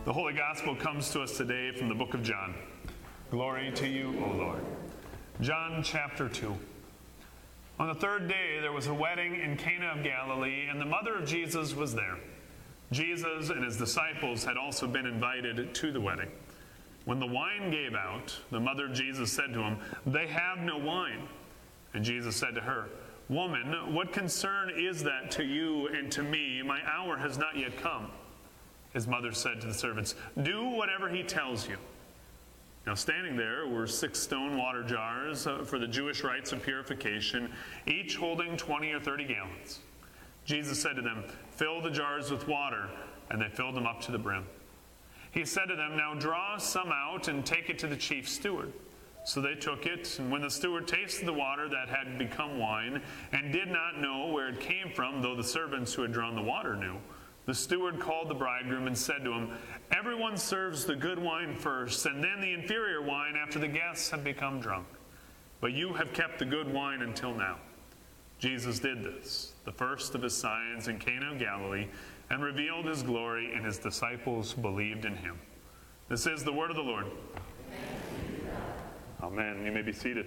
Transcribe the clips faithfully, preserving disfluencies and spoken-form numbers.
The Holy Gospel comes to us today from the book of John. Glory to you, O Lord. John chapter two. On the third day there was a wedding in Cana of Galilee, and the mother of Jesus was there. Jesus and his disciples had also been invited to the wedding. When the wine gave out, the mother of Jesus said to him, "They have no wine." And Jesus said to her, "Woman, what concern is that to you and to me? My hour has not yet come." His mother said to the servants, "Do whatever he tells you." Now standing there were six stone water jars for the Jewish rites of purification, each holding twenty or thirty gallons. Jesus said to them, "Fill the jars with water," and they filled them up to the brim. He said to them, "Now draw some out and take it to the chief steward." So they took it, and when the steward tasted the water that had become wine, and did not know where it came from, though the servants who had drawn the water knew, the steward called the bridegroom and said to him, "Everyone serves the good wine first, and then the inferior wine after the guests have become drunk. But you have kept the good wine until now." Jesus did this, the first of his signs in Cana of Galilee, and revealed his glory, and his disciples believed in him. This is the word of the Lord. Amen. You may be seated.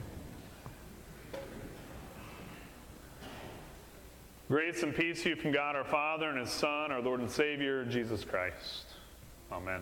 Grace and peace to you from God our Father and his Son, our Lord and Savior, Jesus Christ. Amen.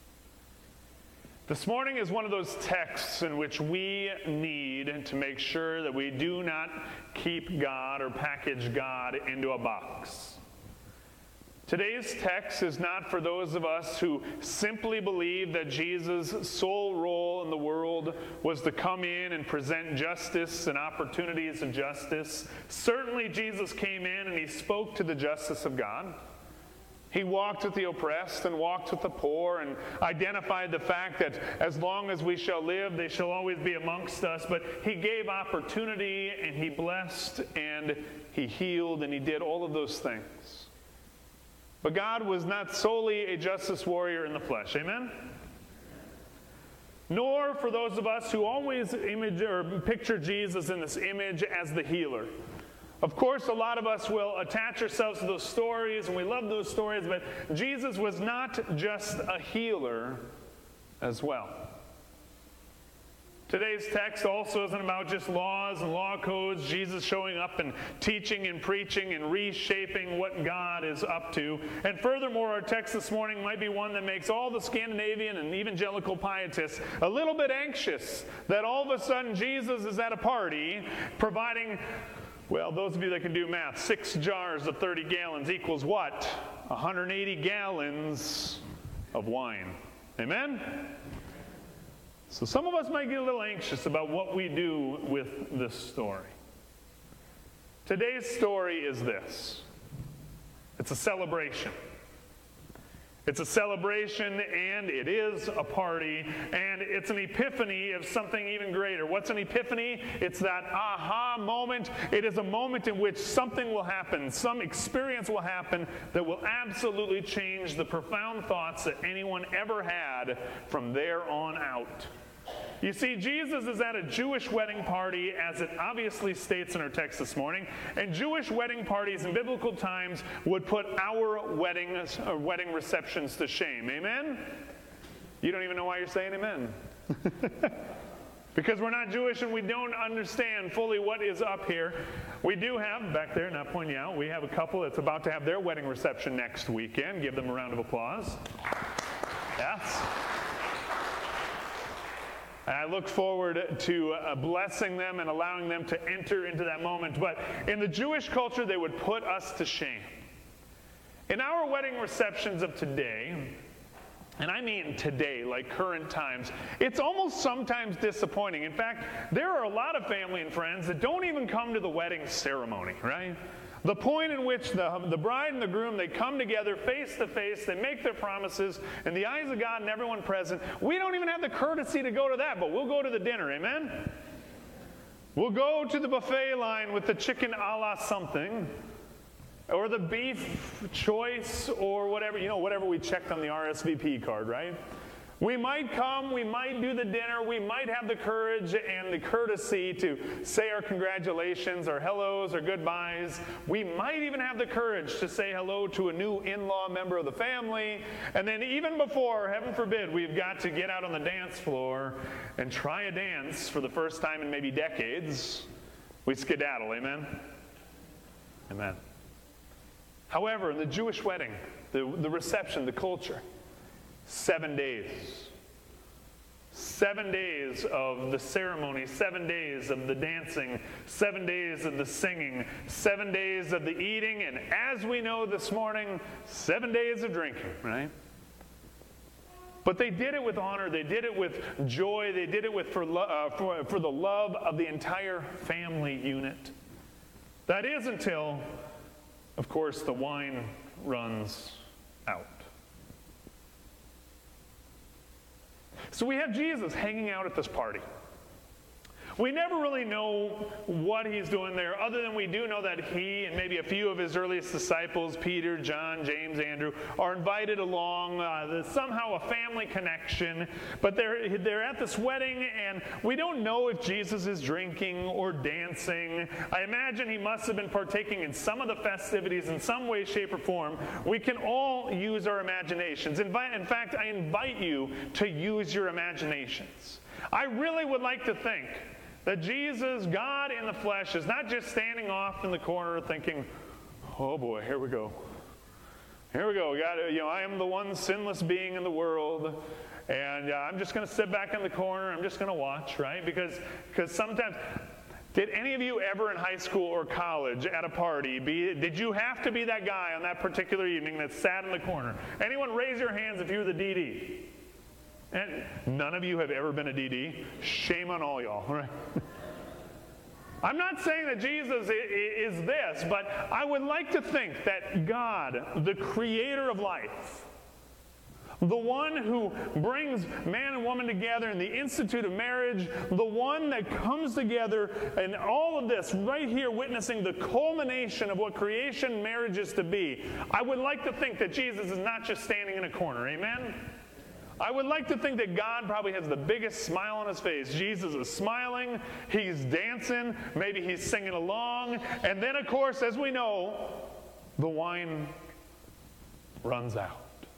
This morning is one of those texts in which we need to make sure that we do not keep God or package God into a box. Today's text is not for those of us who simply believe that Jesus' sole role in the world was to come in and present justice and opportunities of justice. Certainly Jesus came in and he spoke to the justice of God. He walked with the oppressed and walked with the poor and identified the fact that as long as we shall live, they shall always be amongst us. But he gave opportunity and he blessed and he healed and he did all of those things. But God was not solely a justice warrior in the flesh. Amen? Nor for those of us who always image or picture Jesus in this image as the healer. Of course, a lot of us will attach ourselves to those stories, and we love those stories, but Jesus was not just a healer as well. Today's text also isn't about just laws and law codes, Jesus showing up and teaching and preaching and reshaping what God is up to. And furthermore, our text this morning might be one that makes all the Scandinavian and evangelical pietists a little bit anxious that all of a sudden Jesus is at a party providing, well, those of you that can do math, six jars of thirty gallons equals what? one hundred eighty gallons of wine. Amen? So some of us might get a little anxious about what we do with this story. Today's story is this. It's a celebration. It's a celebration, and it is a party, and it's an epiphany of something even greater. What's an epiphany? It's that aha moment. It is a moment in which something will happen, some experience will happen that will absolutely change the profound thoughts that anyone ever had from there on out. You see, Jesus is at a Jewish wedding party, as it obviously states in our text this morning, and Jewish wedding parties in biblical times would put our weddings, or wedding receptions to shame. Amen? You don't even know why you're saying amen. Because we're not Jewish and we don't understand fully what is up here. We do have, back there, not pointing out, we have a couple that's about to have their wedding reception next weekend. Give them a round of applause. Yes. And I look forward to uh, blessing them and allowing them to enter into that moment. But in the Jewish culture, they would put us to shame. In our wedding receptions of today, and I mean today, like current times, it's almost sometimes disappointing. In fact, there are a lot of family and friends that don't even come to the wedding ceremony, right? The point in which the, the bride and the groom, they come together face to face, they make their promises in the eyes of God and everyone present. We don't even have the courtesy to go to that, but we'll go to the dinner, amen? We'll go to the buffet line with the chicken a la something, or the beef choice, or whatever, you know, whatever we checked on the R S V P card, right? We might come, we might do the dinner, we might have the courage and the courtesy to say our congratulations, our hellos, our goodbyes. We might even have the courage to say hello to a new in-law member of the family. And then even before, heaven forbid, we've got to get out on the dance floor and try a dance for the first time in maybe decades, we skedaddle, amen? Amen. However, in the Jewish wedding, the, the reception, the culture, Seven days. Seven days of the ceremony, seven days of the dancing, seven days of the singing, seven days of the eating, and as we know this morning, seven days of drinking, right? But they did it with honor, they did it with joy, they did it with for, uh, for, for the love of the entire family unit. That is until, of course, the wine runs out. So we have Jesus hanging out at this party. We never really know what he's doing there, other than we do know that he and maybe a few of his earliest disciples, Peter, John, James, Andrew, are invited along. Uh, there's somehow a family connection, but they're, they're at this wedding, and we don't know if Jesus is drinking or dancing. I imagine he must have been partaking in some of the festivities in some way, shape, or form. We can all use our imaginations. In fact, I invite you to use your imaginations. I really would like to think that Jesus, God in the flesh, is not just standing off in the corner thinking, oh boy, here we go. Here we go. We got to, you know, I am the one sinless being in the world, and uh, I'm just going to sit back in the corner. I'm just going to watch, right? Because because sometimes, did any of you ever in high school or college at a party, be, did you have to be that guy on that particular evening that sat in the corner? Anyone raise your hands if you were the D D? And none of you have ever been a D D. Shame on all y'all, right? I'm not saying that Jesus is this, but I would like to think that God, the creator of life, the one who brings man and woman together in the institute of marriage, the one that comes together in all of this right here witnessing the culmination of what creation marriage is to be, I would like to think that Jesus is not just standing in a corner, amen? I would like to think that God probably has the biggest smile on his face. Jesus is smiling, he's dancing, maybe he's singing along, and then of course, as we know, the wine runs out.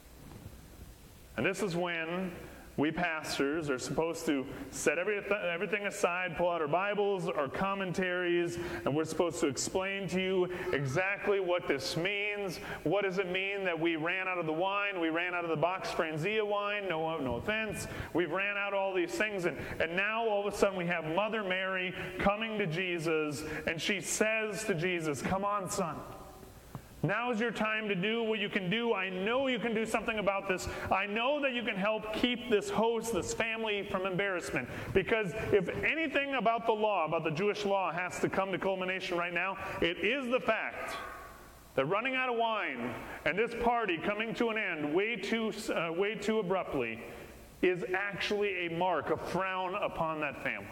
And this is when we pastors are supposed to set everything aside, pull out our Bibles, our commentaries, and we're supposed to explain to you exactly what this means. What does it mean that we ran out of the wine? We ran out of the box Franzia wine, no, no offense. We've ran out all these things, and, and now all of a sudden we have Mother Mary coming to Jesus, and she says to Jesus, come on, son. Now's your time to do what you can do. I know you can do something about this. I know that you can help keep this host, this family, from embarrassment. Because if anything about the law, about the Jewish law, has to come to culmination right now, it is the fact that running out of wine and this party coming to an end way too, uh, way too abruptly is actually a mark, a frown upon that family.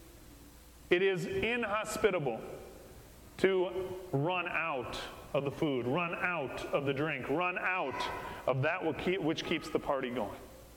It is inhospitable to run out of the food, run out of the drink, run out of that which keeps the party going.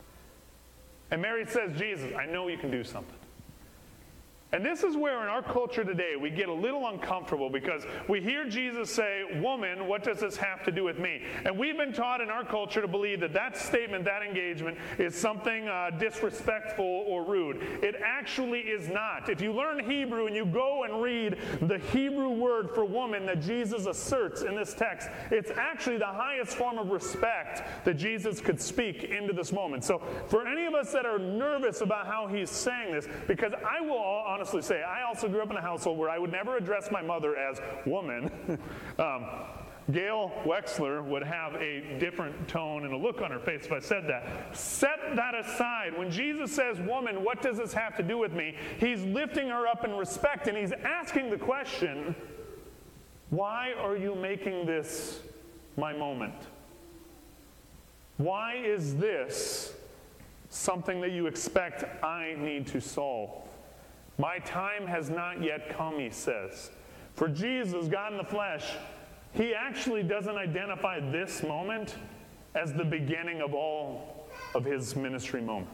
And Mary says, Jesus, I know you can do something. And this is where in our culture today we get a little uncomfortable because we hear Jesus say, woman, what does this have to do with me? And we've been taught in our culture to believe that that statement, that engagement, is something uh, disrespectful or rude. It actually is not. If you learn Hebrew and you go and read the Hebrew word for woman that Jesus asserts in this text, it's actually the highest form of respect that Jesus could speak into this moment. So for any of us that are nervous about how he's saying this, because I will honestly honestly say, I also grew up in a household where I would never address my mother as woman. um, Gail Wexler would have a different tone and a look on her face if I said that. Set that aside. When Jesus says, woman, what does this have to do with me? He's lifting her up in respect, and he's asking the question, why are you making this my moment? Why is this something that you expect I need to solve? My time has not yet come, he says. For Jesus, God in the flesh, he actually doesn't identify this moment as the beginning of all of his ministry moments.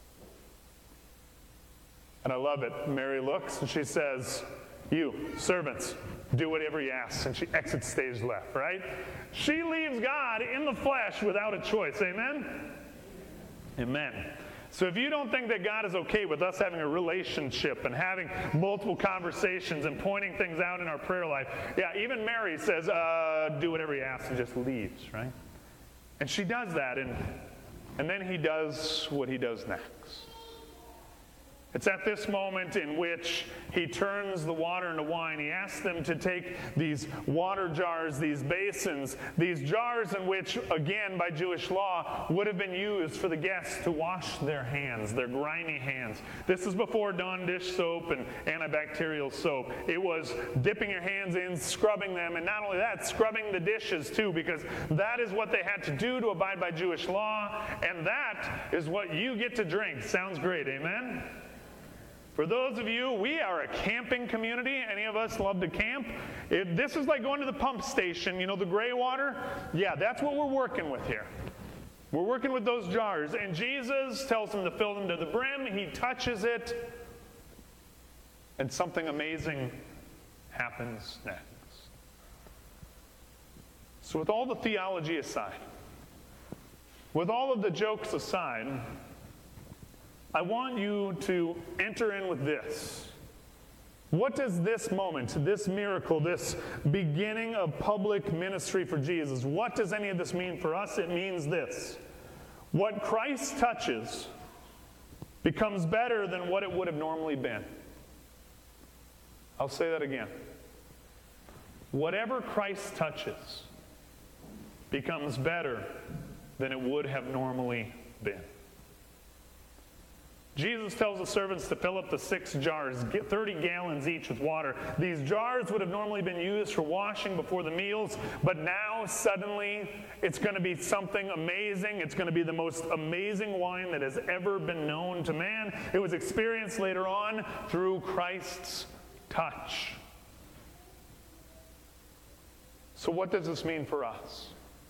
And I love it. Mary looks and she says, "You, servants, do whatever he asks." And she exits stage left, right? She leaves God in the flesh without a choice. Amen? Amen. So if you don't think that God is okay with us having a relationship and having multiple conversations and pointing things out in our prayer life, yeah, even Mary says, uh, do whatever he asks, and just leaves, right? And she does that, and, and then he does what he does next. It's at this moment in which he turns the water into wine. He asks them to take these water jars, these basins, these jars in which, again, by Jewish law, would have been used for the guests to wash their hands, their grimy hands. This is before Dawn dish soap and antibacterial soap. It was dipping your hands in, scrubbing them, and not only that, scrubbing the dishes too, because that is what they had to do to abide by Jewish law, and that is what you get to drink. Sounds great, amen? For those of you, we are a camping community. Any of us love to camp? It, this is like going to the pump station, you know, the gray water? Yeah, that's what we're working with here. We're working with those jars. And Jesus tells them to fill them to the brim. He touches it. And something amazing happens next. So with all the theology aside, with all of the jokes aside, I want you to enter in with this. What does this moment, this miracle, this beginning of public ministry for Jesus, what does any of this mean for us? It means this. What Christ touches becomes better than what it would have normally been. I'll say that again. Whatever Christ touches becomes better than it would have normally been. Jesus tells the servants to fill up the six jars, get thirty gallons each with water. These jars would have normally been used for washing before the meals, but now suddenly it's going to be something amazing. It's going to be the most amazing wine that has ever been known to man. It was experienced later on through Christ's touch. So what does this mean for us?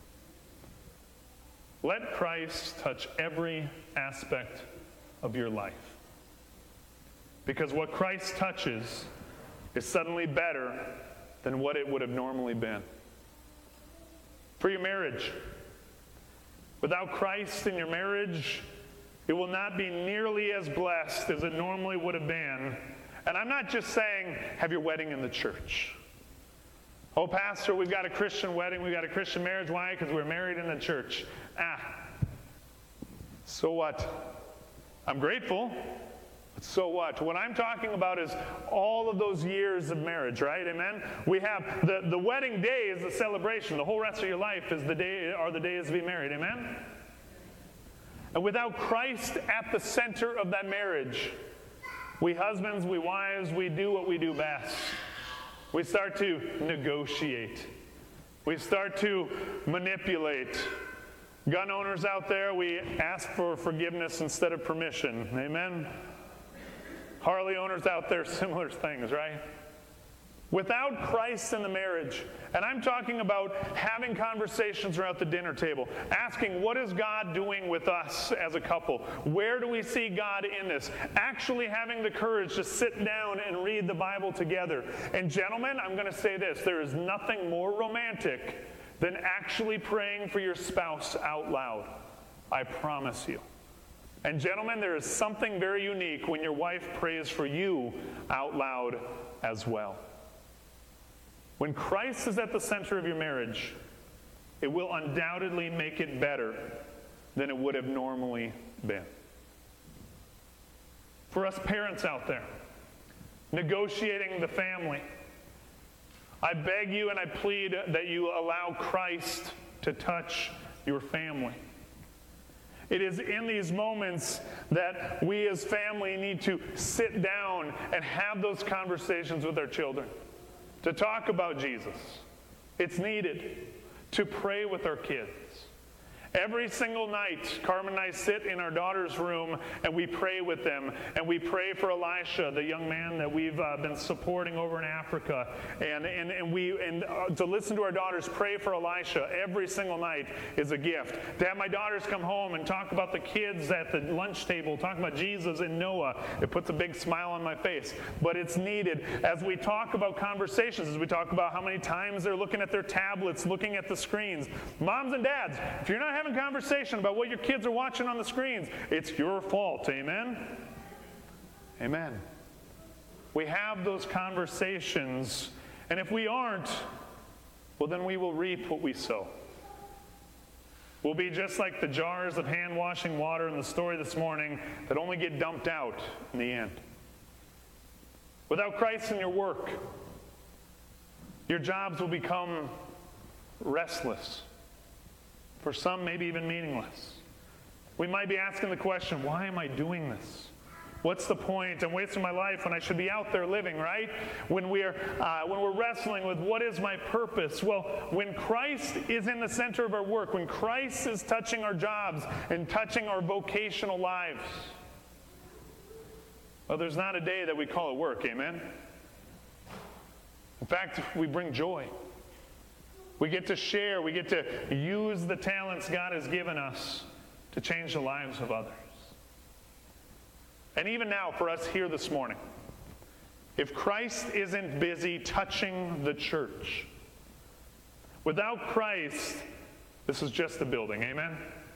Let Christ touch every aspect of your life. Because what Christ touches is suddenly better than what it would have normally been. For your marriage, without Christ in your marriage, it will not be nearly as blessed as it normally would have been. And I'm not just saying, have your wedding in the church. Oh, pastor, we've got a Christian wedding, we've got a Christian marriage. Why? Because we're married in the church. Ah, so what? I'm grateful, but so what? What I'm talking about is all of those years of marriage, right? Amen? We have the, the wedding day is the celebration. The whole rest of your life is the day are the days to be married. Amen? And without Christ at the center of that marriage, we husbands, we wives, we do what we do best. We start to negotiate. We start to manipulate. Gun owners out there, we ask for forgiveness instead of permission. Amen? Harley owners out there, similar things, right? Without Christ in the marriage, and I'm talking about having conversations around the dinner table, asking, what is God doing with us as a couple? Where do we see God in this? Actually having the courage to sit down and read the Bible together. And gentlemen, I'm going to say this, there is nothing more romantic than actually praying for your spouse out loud. I promise you. And gentlemen, there is something very unique when your wife prays for you out loud as well. When Christ is at the center of your marriage, it will undoubtedly make it better than it would have normally been. For us parents out there, negotiating the family, I beg you and I plead that you allow Christ to touch your family. It is in these moments that we as family need to sit down and have those conversations with our children, to talk about Jesus. It's needed to pray with our kids. Every single night, Carmen and I sit in our daughter's room and we pray with them. And we pray for Elisha, the young man that we've uh, been supporting over in Africa. And, and, and, we, and uh, to listen to our daughters pray for Elisha every single night is a gift. To have my daughters come home and talk about the kids at the lunch table, talk about Jesus and Noah, it puts a big smile on my face. But it's needed as we talk about conversations, as we talk about how many times they're looking at their tablets, looking at the screens. Moms and dads, if you're not having conversation about what your kids are watching on the screens, it's your fault. Amen? Amen. We have those conversations, and if we aren't, well, then we will reap what we sow. We'll be just like the jars of hand-washing water in the story this morning that only get dumped out in the end. Without Christ in your work, your jobs will become restless. For some, maybe even meaningless. We might be asking the question, why am I doing this? What's the point? I'm wasting my life when I should be out there living, right? When we're, uh, when we're wrestling with what is my purpose? Well, when Christ is in the center of our work, when Christ is touching our jobs and touching our vocational lives, well, there's not a day that we call it work, amen? In fact, we bring joy. We get to share, we get to use the talents God has given us to change the lives of others. And even now, for us here this morning, if Christ isn't busy touching the church, without Christ, this is just a building, amen?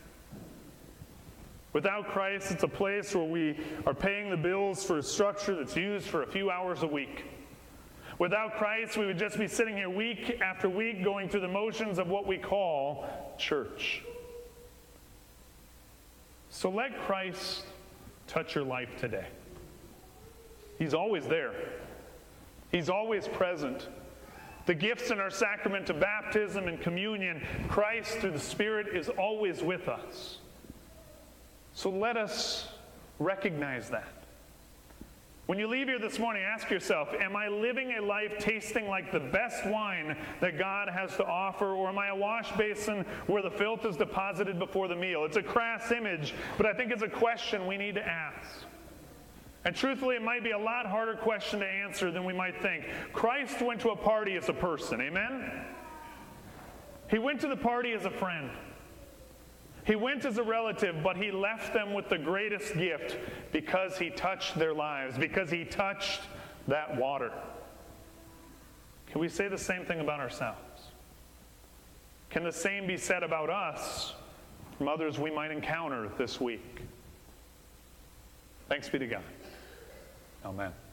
Without Christ, it's a place where we are paying the bills for a structure that's used for a few hours a week. Without Christ, we would just be sitting here week after week going through the motions of what we call church. So let Christ touch your life today. He's always there. He's always present. The gifts in our sacrament of baptism and communion, Christ through the Spirit is always with us. So let us recognize that. When you leave here this morning, ask yourself, am I living a life tasting like the best wine that God has to offer, or am I a wash basin where the filth is deposited before the meal? It's a crass image, but I think it's a question we need to ask. And truthfully, it might be a lot harder question to answer than we might think. Christ went to a party as a person, amen? He went to the party as a friend. He went as a relative, but he left them with the greatest gift because he touched their lives, because he touched that water. Can we say the same thing about ourselves? Can the same be said about us from others we might encounter this week? Thanks be to God. Amen.